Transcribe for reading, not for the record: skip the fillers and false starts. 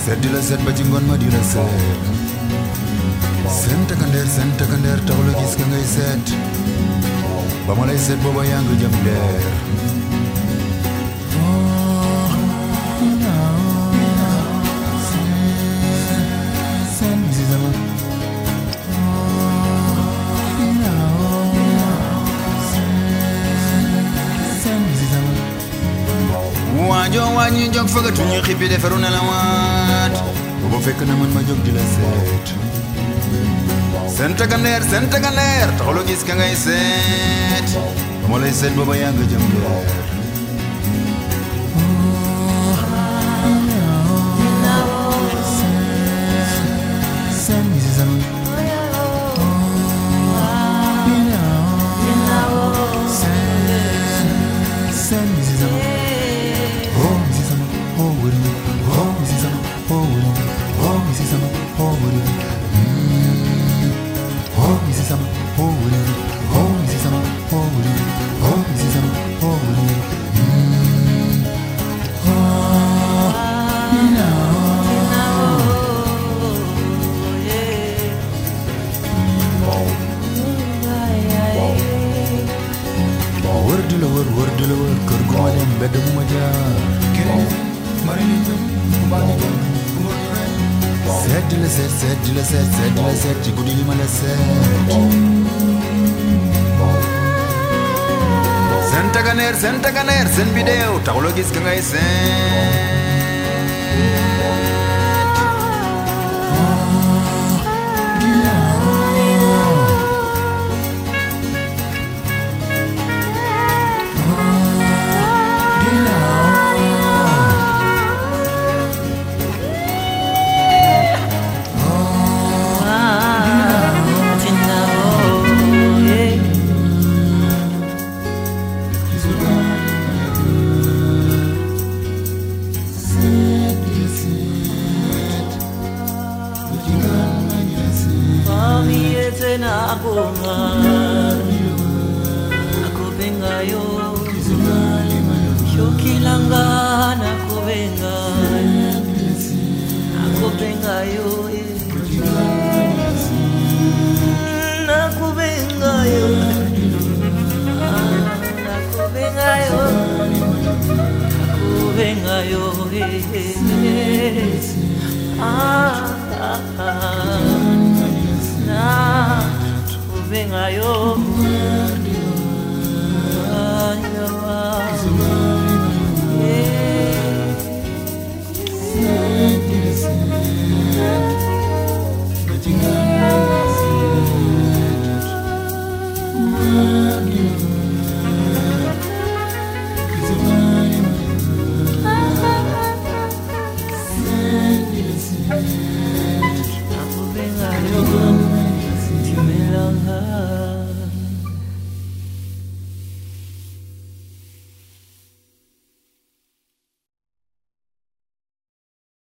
Sedila set bajingon madila set. Senta kander taulogis kangai set. Bamalai set boba yang jam der. Wanyi jog faga tunyi khipi de feruna lawat bobo fek na man ma jog di la set senta kaner tolo gis ka ngay set mo lay set bobo yang jam der Word kerguan yang beda mumaja set jikudi lima la set Senta kaner sen video taulogis kangai set Aku bengayo Shokilangan aku bengayo Aku bengayo Aku bengayo Aku bengayo Aku bengayo Nah venga yo